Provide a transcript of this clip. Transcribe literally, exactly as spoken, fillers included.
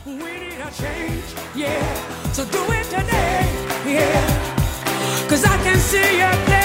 We need a change, yeah. So do it today, yeah. Cause I can see you.